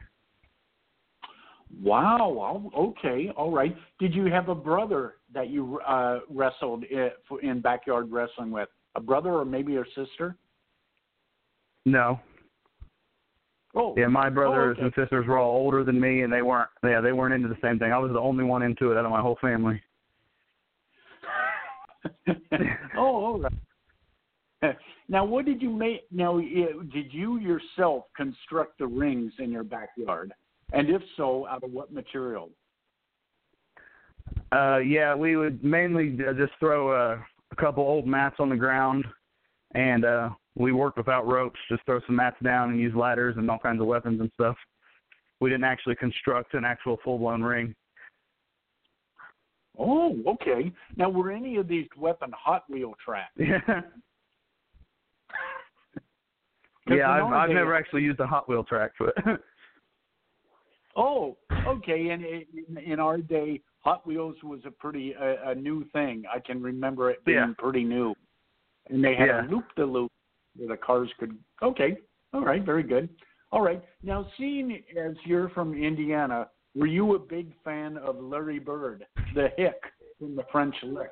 Wow. Okay. All right. Did you have a brother that you uh, wrestled in backyard wrestling with? a brother or maybe a sister? No. Oh. Yeah, my brothers oh, okay. and sisters were all older than me, and they weren't. Yeah, they weren't into the same thing. I was the only one into it out of my whole family. oh, all right. Now, what did you make? Now, did you yourself construct the rings in your backyard? And if so, out of what material? Uh, yeah, we would mainly just throw uh, a couple old mats on the ground, and uh, we worked without ropes, just throw some mats down and use ladders and all kinds of weapons and stuff. We didn't actually construct an actual full-blown ring. Oh, okay. Now, were any of these weapon Hot Wheel tracks? Yeah. yeah, I've, I've never actually used a Hot Wheel track, but. Oh, okay. And in, in our day, Hot Wheels was a pretty uh, a new thing. I can remember it being yeah. pretty new. And they had yeah. a loop-the-loop where the cars could. Okay. All right. Very good. All right. Now, seeing as you're from Indiana, were you a big fan of Larry Bird, the hick from the French Lick?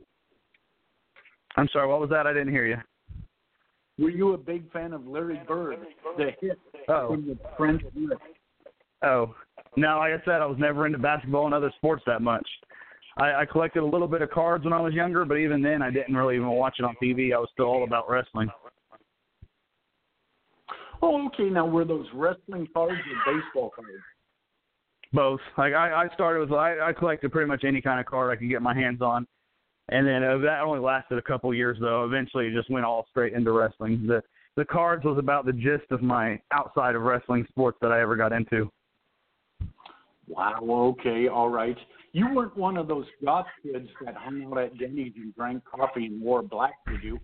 I'm sorry, what was that? I didn't hear you. Were you a big fan of Larry Bird, the hick oh. from the French Lick? Oh, no, like I said, I was never into basketball and other sports that much. I, I collected a little bit of cards when I was younger, but even then I didn't really even watch it on T V. I was still all about wrestling. Oh, okay. Now, were those wrestling cards or baseball cards? Both. Like I, I started with, I, I collected pretty much any kind of card I could get my hands on. And then uh, that only lasted a couple years, though. Eventually it just went all straight into wrestling. The, the cards was about the gist of my outside of wrestling sports that I ever got into. Wow, okay, all right. You weren't one of those goth kids that hung out at Denny's and drank coffee and wore black, did you?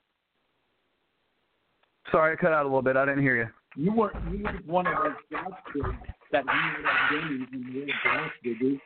Sorry, I cut out a little bit. I didn't hear you. You weren't, you weren't one of those goth kids that hung out at Denny's and wore black, did you?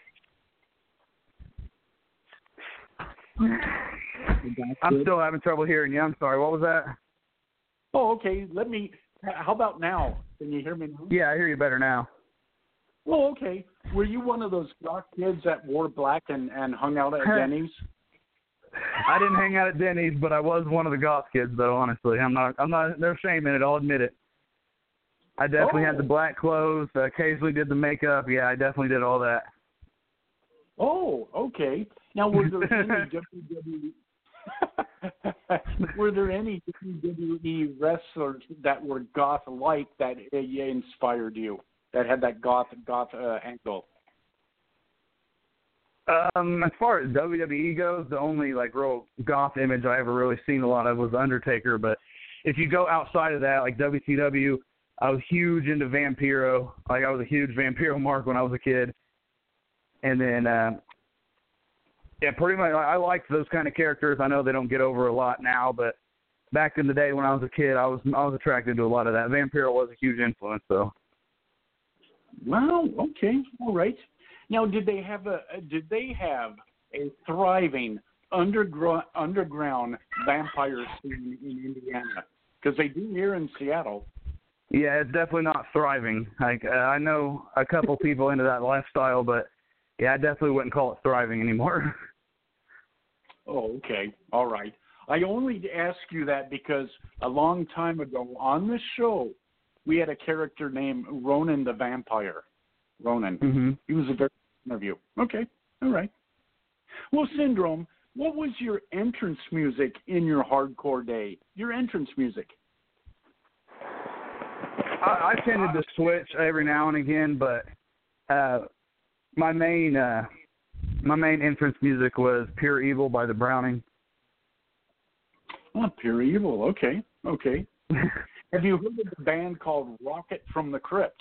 I'm still having trouble hearing you. I'm sorry. What was that? Oh, okay. Let me, how about now? Can you hear me now? Yeah, I hear you better now. Oh, okay. Were you one of those goth kids that wore black and, and hung out at Denny's? I didn't hang out at Denny's, but I was one of the goth kids, though. Honestly, I'm not. I'm not. There's shame in it. I'll admit it. I definitely oh. had the black clothes. I occasionally did the makeup. Yeah, I definitely did all that. Oh, okay. Now, were there any W W E? Were there any W W E wrestlers that were goth-like that uh, inspired you? That had that goth goth uh, angle? Um, as far as W W E goes, the only like real goth image I ever really seen a lot of was Undertaker. But if you go outside of that, like W C W, I was huge into Vampiro. Like I was a huge Vampiro mark when I was a kid. And then, uh, yeah, pretty much I liked those kind of characters. I know they don't get over a lot now, but back in the day when I was a kid, I was I was attracted to a lot of that. Vampiro was a huge influence, though. Wow. Okay. All right. Now, did they have a did they have a thriving underground underground vampire scene in Indiana? Because they do here in Seattle. Yeah, it's definitely not thriving. Like uh, I know a couple people into that lifestyle, but yeah, I definitely wouldn't call it thriving anymore. Oh, okay. All right. I only ask you that because a long time ago on the show, we had a character named Ronan the Vampire. Ronan. Mm-hmm. He was a very good interview. Okay. All right. Well, Syndrome, what was your entrance music in your hardcore day? Your entrance music? I, I tended to switch every now and again, but uh, my main uh, my main entrance music was Pure Evil by the Browning. Oh, Pure Evil. Okay. Okay. Have you heard of the band called Rocket from the Crypt?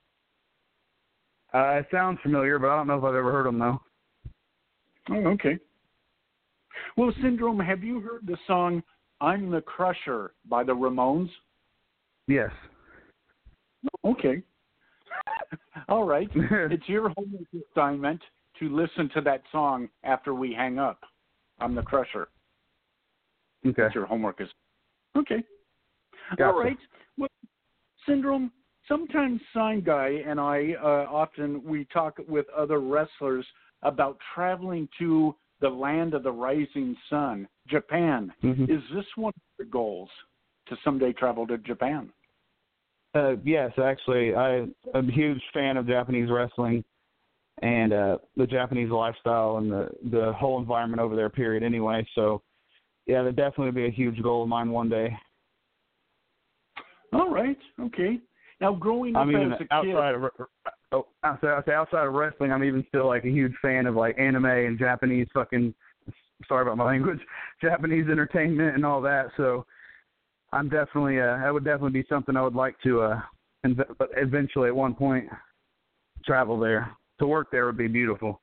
Uh, it sounds familiar, but I don't know if I've ever heard them, though. Oh, okay. Well, Syndrome, have you heard the song I'm the Crusher by the Ramones? Yes. Okay. All right. It's your homework assignment to listen to that song after we hang up. I'm the Crusher. Okay. That's your homework is. Okay. Gotcha. All right. Well, Syndrome, sometimes Sign Guy and I uh, often we talk with other wrestlers about traveling to the land of the rising sun, Japan. Mm-hmm. Is this one of your goals to someday travel to Japan? Uh, yes, actually, I, I'm a huge fan of Japanese wrestling and uh, the Japanese lifestyle and the, the whole environment over there, period, anyway. So, yeah, that'd definitely be a huge goal of mine one day. All right, okay. Now, growing up I'm even as a outside kid... of oh, outside, outside of wrestling, I'm even still like a huge fan of like anime and Japanese fucking, sorry about my language, Japanese entertainment and all that. So I'm definitely, uh, that would definitely be something I would like to, uh, inv- but eventually at one point travel there. To work there would be beautiful.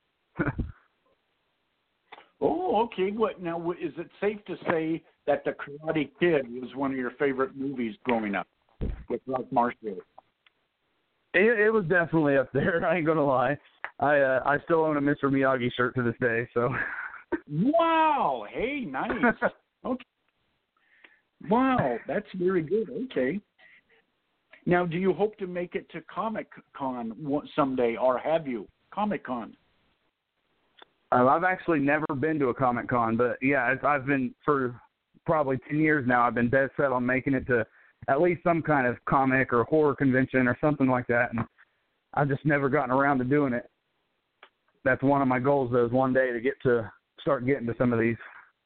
Oh, okay. What now? Is it safe to say that The Karate Kid was one of your favorite movies growing up with Ralph Marshall? It, it was definitely up there. I ain't gonna lie. I uh, I still own a Mister Miyagi shirt to this day. So. Wow. Hey, nice. Okay. Wow, that's very good. Okay. Now, do you hope to make it to Comic Con someday, or have you? Comic Con. Uh, I've actually never been to a Comic Con, but yeah, I've been for probably ten years now. I've been dead set on making it to at least some kind of comic or horror convention or something like that, and I've just never gotten around to doing it. That's one of my goals, though, is one day to get to start getting to some of these.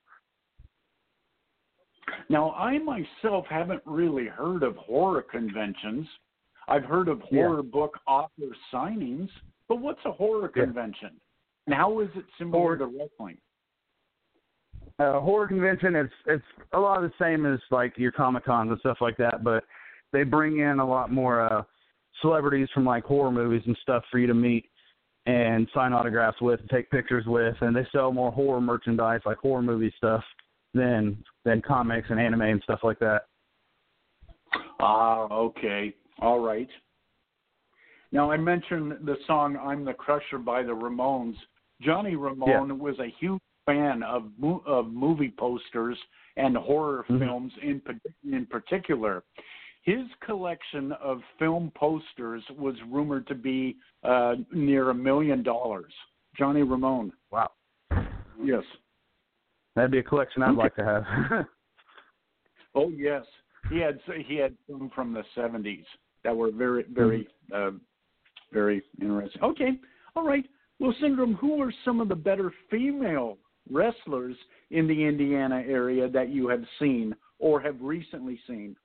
Now, I myself haven't really heard of horror conventions. I've heard of horror yeah. book author signings, but what's a horror yeah. convention? And how is it similar horror. to wrestling? Uh, horror convention, it's it's a lot of the same as like your Comic Cons and stuff like that, but they bring in a lot more uh, celebrities from like horror movies and stuff for you to meet and sign autographs with and take pictures with, and they sell more horror merchandise, like horror movie stuff, than than comics and anime and stuff like that. Ah, okay. All right. Now, I mentioned the song I'm the Crusher by the Ramones. Johnny Ramone yeah. was a huge fan of of movie posters and horror mm-hmm. films in in particular. His collection of film posters was rumored to be uh, near a million dollars. Johnny Ramone. Wow. Yes. That'd be a collection I'd okay. like to have. Oh yes, he had he had some from the seventies that were very very mm-hmm. uh, very interesting. Okay, all right. Well, Syndrome, who are some of the better female wrestlers in the Indiana area that you have seen or have recently seen?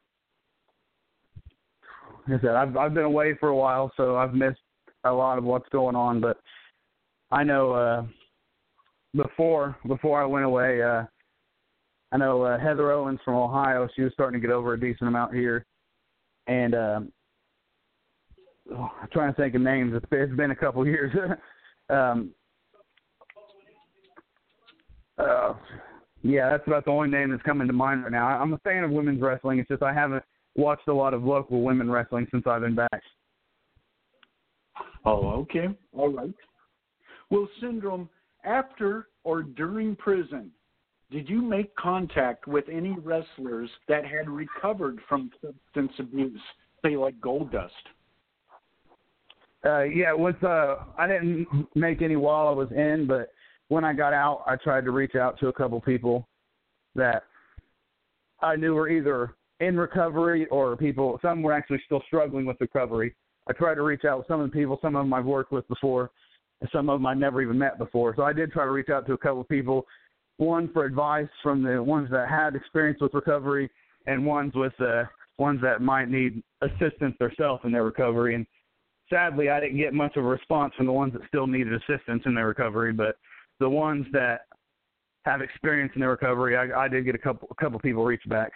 Like I said, I've I've been away for a while, so I've missed a lot of what's going on. But I know uh, before before I went away, uh, I know uh, Heather Owens from Ohio. She was starting to get over a decent amount here, and uh, oh, I'm trying to think of names. It's been, it's been a couple years. um, uh, yeah, that's about the only name that's coming to mind right now. I'm a fan of women's wrestling. It's just I haven't watched a lot of local women wrestling since I've been back. Oh, okay. All right. Well, Syndrome, after or during prison, did you make contact with any wrestlers that had recovered from substance abuse, say like Goldust? Uh, yeah, it was, uh, I didn't make any while I was in, but when I got out, I tried to reach out to a couple people that I knew were either in recovery or people, some were actually still struggling with recovery. I tried to reach out with some of the people, some of them I've worked with before, and some of them I've never even met before. So I did try to reach out to a couple of people, one for advice from the ones that had experience with recovery and ones with uh, ones that might need assistance themselves in their recovery. And sadly, I didn't get much of a response from the ones that still needed assistance in their recovery, but the ones that have experience in their recovery, I, I did get a couple a couple people reach back.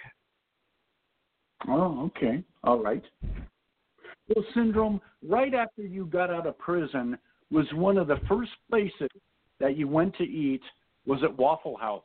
Oh, okay. All right. Well, Syndrome, right after you got out of prison, was one of the first places that you went to eat, was it Waffle House?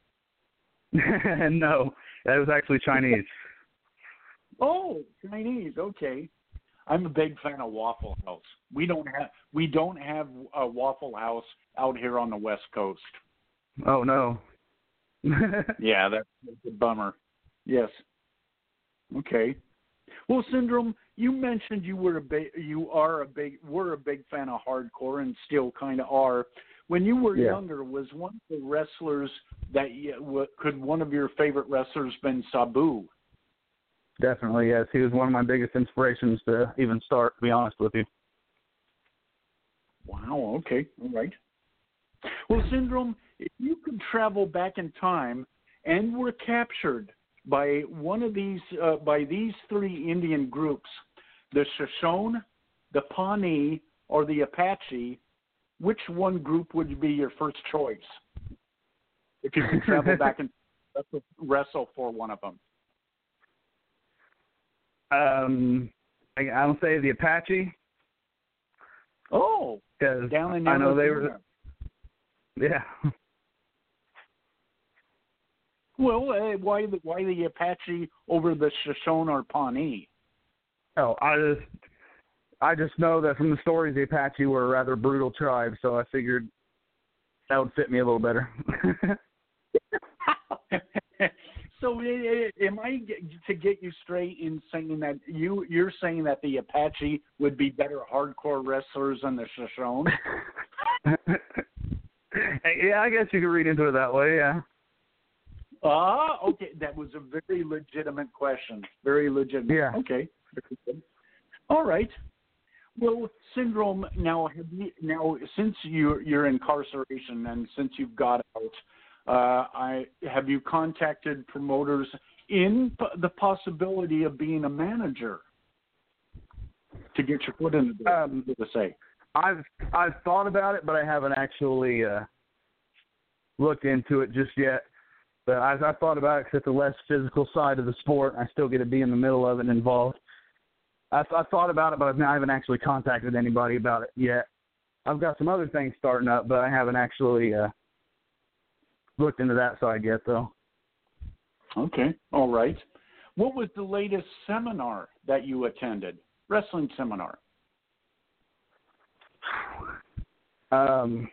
No, that was actually Chinese. Oh, Chinese. Okay. I'm a big fan of Waffle House. We don't have we don't have a Waffle House out here on the West Coast. Oh no. Yeah, that's, that's a bummer. Yes. Okay. Well, Syndrome, you mentioned you were a big, you are a big, were a big fan of hardcore and still kind of are. when you were Yeah. younger, was one of the wrestlers that you, w- could one of your favorite wrestlers been Sabu? Definitely, yes. He was one of my biggest inspirations to even start, to be honest with you. Wow, okay, all right. Well, Syndrome, if you could travel back in time and were captured by one of these, uh, by these three Indian groups, the Shoshone, the Pawnee, or the Apache, which one group would be your first choice if you could travel back and wrestle for one of them? Um, I, I'll say the Apache. Oh, because down in I know they Arizona. were. Yeah. Well, uh, why the why the Apache over the Shoshone or Pawnee? Oh, I just, I just know that from the stories, the Apache were a rather brutal tribe, so I figured that would fit me a little better. So, uh, am I get, to get you straight in saying that you you're saying that the Apache would be better hardcore wrestlers than the Shoshone? Yeah, I guess you could read into it that way. Yeah. Ah, okay. That was a very legitimate question. Very legitimate. Yeah. Okay. Very good. All right. Well, Syndrome. Now, have you, now since you you're incarceration and since you've got out, uh, I have you contacted promoters in p- the possibility of being a manager to get your foot in the door? Um, to say. I've I've thought about it, but I haven't actually uh, looked into it just yet. But I've, I've thought about it because it's the less physical side of the sport. I still get to be in the middle of it and involved. I've, I've thought about it, but I've, I haven't actually contacted anybody about it yet. I've got some other things starting up, but I haven't actually uh, looked into that side yet, though. Okay. All right. What was the latest seminar that you attended? Wrestling seminar. Um,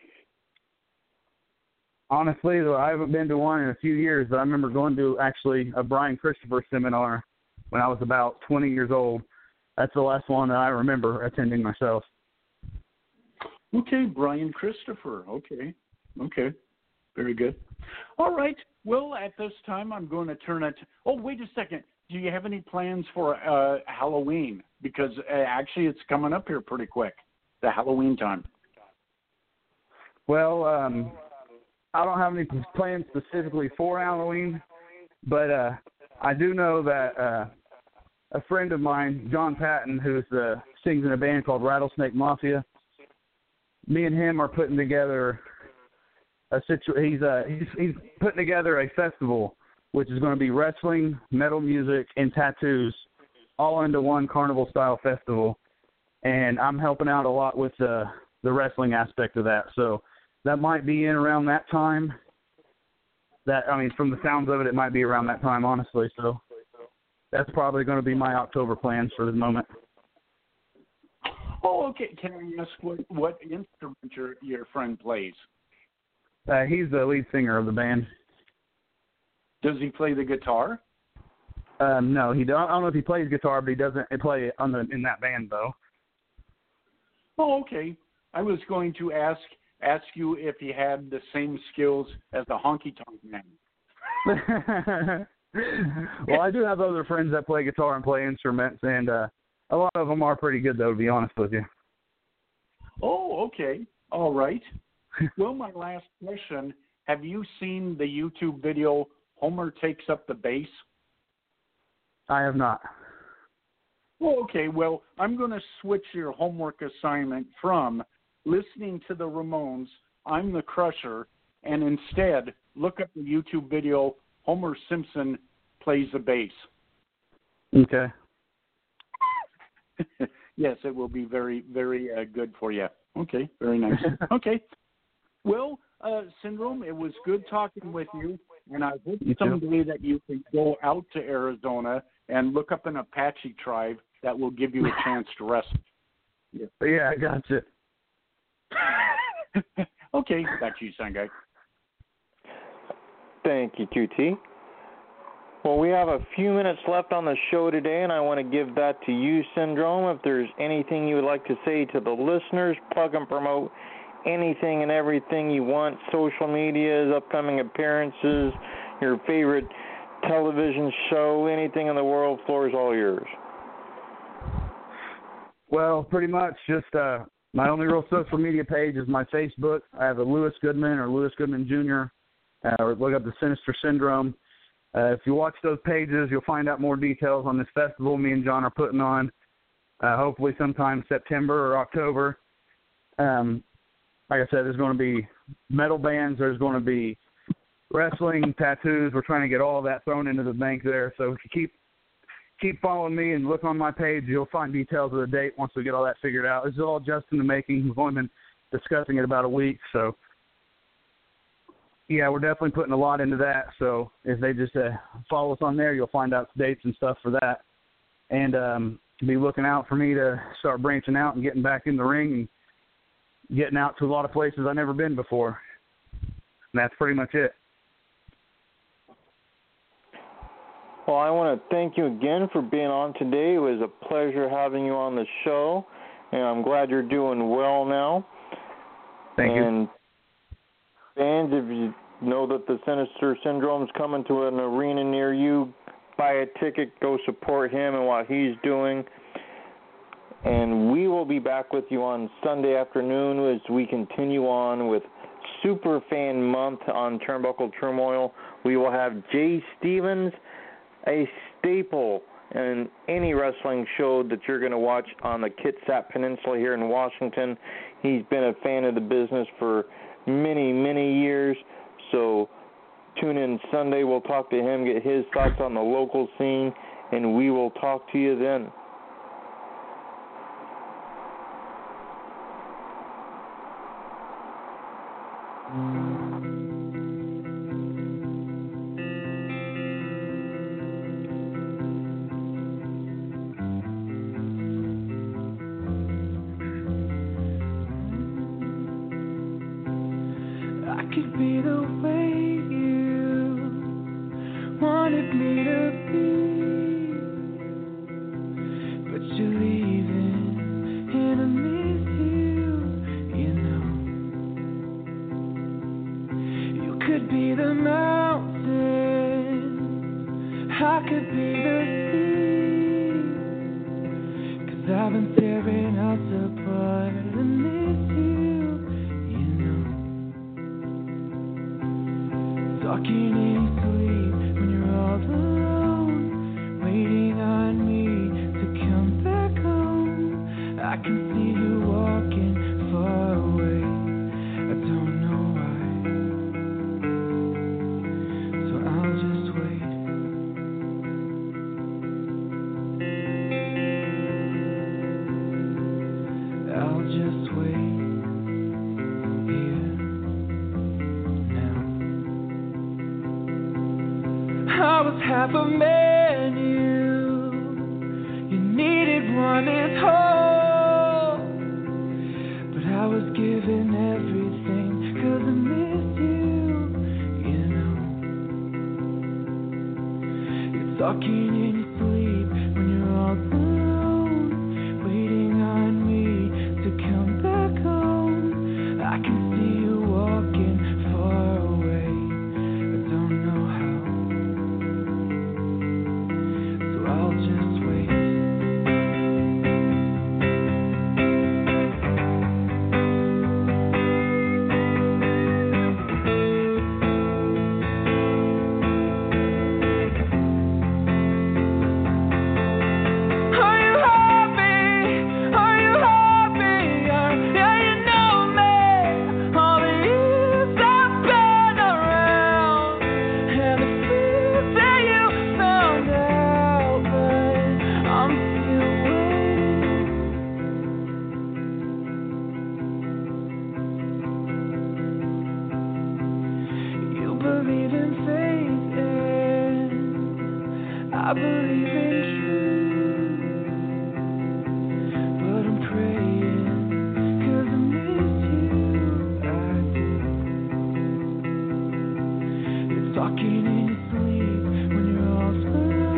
honestly, though, I haven't been to one in a few years, but I remember going to actually a Brian Christopher seminar when I was about twenty years old. That's the last one that I remember attending myself. Okay, Brian Christopher. Okay. Okay. Very good. All right. Well, at this time, I'm going to turn it. Oh, wait a second. Do you have any plans for uh, Halloween? Because uh, actually, it's coming up here pretty quick, the Halloween time. Well, um, I don't have any plans specifically for Halloween, but uh, I do know that uh, a friend of mine, John Patton, who uh, sings in a band called Rattlesnake Mafia, me and him are putting together a situ- he's, uh, he's he's putting together a festival, which is going to be wrestling, metal music, and tattoos, all into one carnival-style festival. And I'm helping out a lot with the the wrestling aspect of that. So that might be in around that time. That I mean, from the sounds of it, it might be around that time, honestly. So that's probably going to be my October plans for the moment. Oh, okay. Can I ask what, what instrument your, your friend plays? Uh, he's the lead singer of the band. Does he play the guitar? Um, no, he don't. I don't know if he plays guitar, but he doesn't play on the in that band though. Oh, okay. I was going to ask ask you if he had the same skills as the Honky Tonk Man. Well, I do have other friends that play guitar and play instruments, and uh, a lot of them are pretty good, though, to be honest with you. Oh, okay. All right. Well, my last question, have you seen the YouTube video, Homer Takes Up the Bass? I have not. Well, okay. Well, I'm going to switch your homework assignment from listening to the Ramones, I'm the Crusher, and instead look up the YouTube video, Homer Simpson Plays the Bass. Okay. Yes, it will be very, very uh, good for you. Okay, very nice. Okay. Well, uh, Syndrome, it was good talking with you, and I hope You someday that you can go out to Arizona and look up an Apache tribe that will give you a chance to rest. Yeah, yeah I got you. Okay, back to you, son guy. Thank you, Q T. Well, we have a few minutes left on the show today, and I want to give that to you, Syndrome. If there's anything you would like to say to the listeners, plug and promote anything and everything you want, social medias, upcoming appearances, your favorite television show, anything in the world, floor is all yours. Well, pretty much just uh, my only real social media page is my Facebook. I have a Lewis Goodman or Lewis Goodman Junior Uh, or look up the Sinister Syndrome. Uh, if you watch those pages, you'll find out more details on this festival me and John are putting on, uh, hopefully sometime September or October. Um, like I said, there's going to be metal bands. There's going to be wrestling, tattoos. We're trying to get all of that thrown into the bank there. So if you keep keep following me and look on my page, you'll find details of the date once we get all that figured out. This is all just in the making. We've only been discussing it about a week, so yeah, we're definitely putting a lot into that. So if they just uh, follow us on there, you'll find out dates and stuff for that. And um, be looking out for me to start branching out and getting back in the ring and getting out to a lot of places I've never been before. And that's pretty much it. Well, I want to thank you again for being on today. It was a pleasure having you on the show, and I'm glad you're doing well now. Thank you. And fans, if you know that the Sinister Syndrome is coming to an arena near you, buy a ticket, go support him and what he's doing. And we will be back with you on Sunday afternoon as we continue on with Super Fan Month on Turnbuckle Turmoil. We will have Jay Stevens, a staple in any wrestling show that you're going to watch on the Kitsap Peninsula here in Washington. He's been a fan of the business for many, many years. So tune in Sunday. We'll talk to him, get his thoughts on the local scene, and we will talk to you then.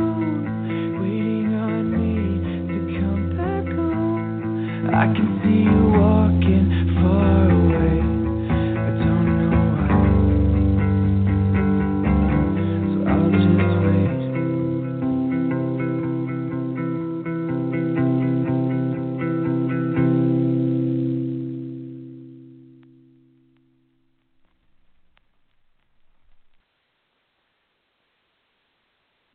I can see you